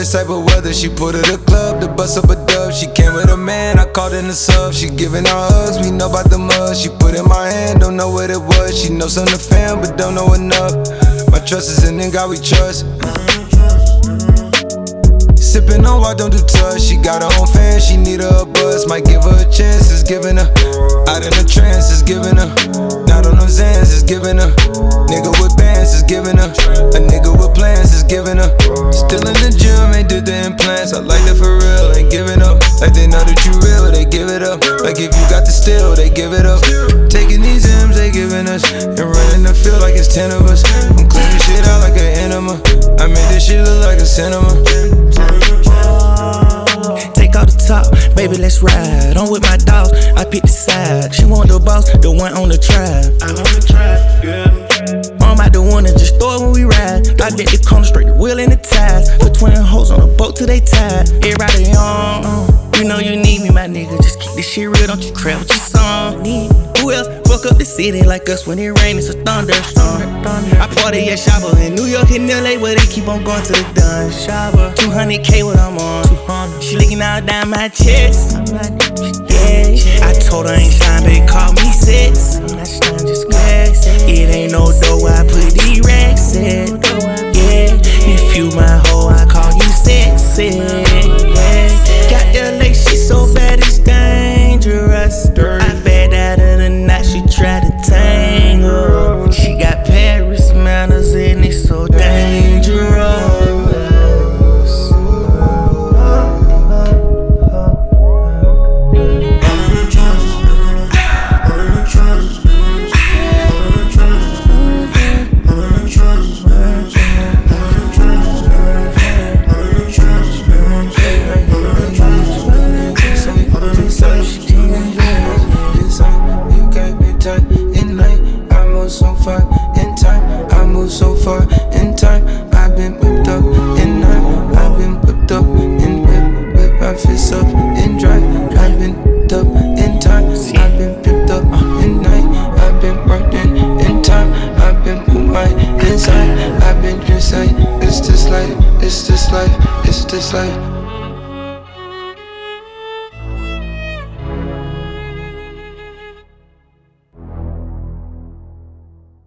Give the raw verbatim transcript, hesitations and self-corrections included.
this type of weather. She put her the club to bust up a dub. She came with a man, I called in the sub. She giving her hugs, we know about the mud. She put in my hand, don't know what it was. She knows something to fam, but don't know enough. My trust is in God we trust. Sippin' on why don't do touch. She got her own fan, she need her a buzz. Might give her a chance, it's giving her. Out in a trance, it's giving her. Not on those Zans, it's giving her. Nigga with bands, it's giving her. A nigga with plans, it's giving her. Still in the gym, ain't did the implants. I like that for real, ain't giving up. Like they know that you real, they give it up. Like if you got the steal, they give it up. Taking these M's, they giving us. And running the field like it's ten of us. I'm cleaning shit out like an enema. I made this shit look like a cinema. Take out the top, baby, let's ride. I'm with my dogs, I pick the side. She want the boss, the one on the track. I'm on the track, yeah. I'm out the one that just throw it when we ride. I bet the corner straight, the wheel in the ties. Put twin hoes on the boat till they tied. Everybody on, you know you need me, my nigga. Just keep this shit real, don't you crap with your song. Who else fuck up the city like us when it rain? It's a thunderstorm. I party at Shabba in New York and L A where they keep on going to the dun. Shabba, two hundred K what I'm on. She licking out down my chest. Yeah, I told her I ain't shine, baby, call me six. I'm not shine, just wax. It ain't no dough, I put these racks in. Yeah, if you my hoe, I call you sexy. Yeah, got the lace, she so bad it's dangerous. I bet out of the night she try to tangle. She got Paris manners and it's so dangerous. So far in time, I move so far in time. I've been whipped up in nine. I've been whipped up in whip, whip my fists up in drive. I've been whipped up in time. I've been whipped up in night. I've been working in time. I've been with my inside. I've been just like, it's this life, it's this life, it's this life.